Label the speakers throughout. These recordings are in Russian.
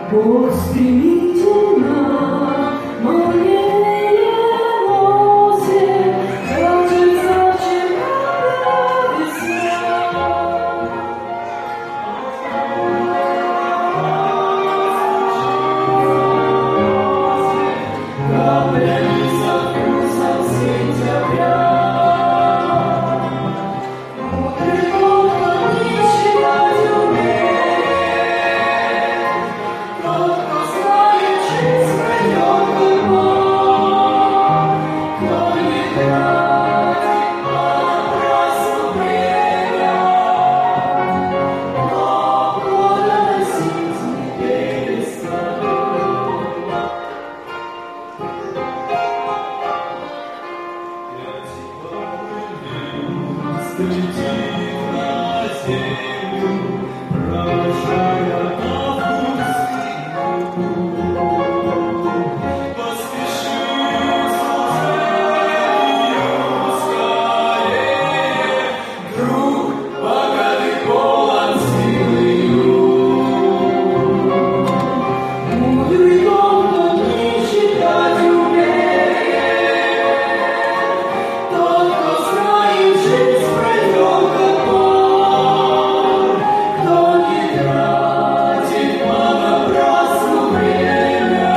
Speaker 1: Бог стремительно моление носит, даже зачеркала весна. Каплями со вкусом сентября. Мудрый Бог не считать умеет, тот, кто знает жизнь, пройдет как мог, кто не тратит понапрасну время, кто плодоносить не перестал.
Speaker 2: Летит на землю, провожая август, поспеши скорее, друг, пока ты полон силы.
Speaker 1: Мудрый Бог, тот не считать умеет, тот, кто знает жизнь, пройдет как мор, кто не тратит понапрасну время,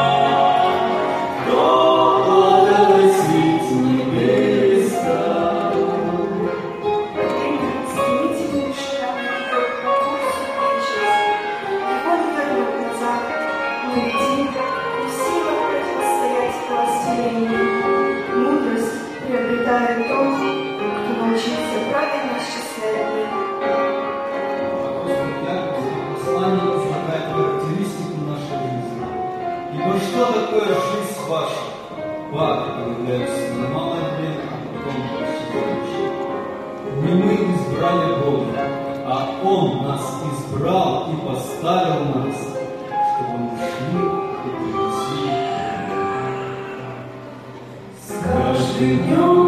Speaker 1: кто плодоносить не перестал.
Speaker 3: Стремительный шаг идет по курсу вечности, его не вернуть назад, не уйти, не в силах противостоять властению. Мудрость приобретает тот, кто научился правильно считать дни.
Speaker 4: Апостол Яков в послании излагает характеристику нашей жизни. Ибо что такое жизнь ваша? Пары появляются на малое время, а потом исчезающие. Не мы избрали Бога, а Он нас избрал и поставил нас, чтобы мы шли и принесли.
Speaker 1: С каждым днем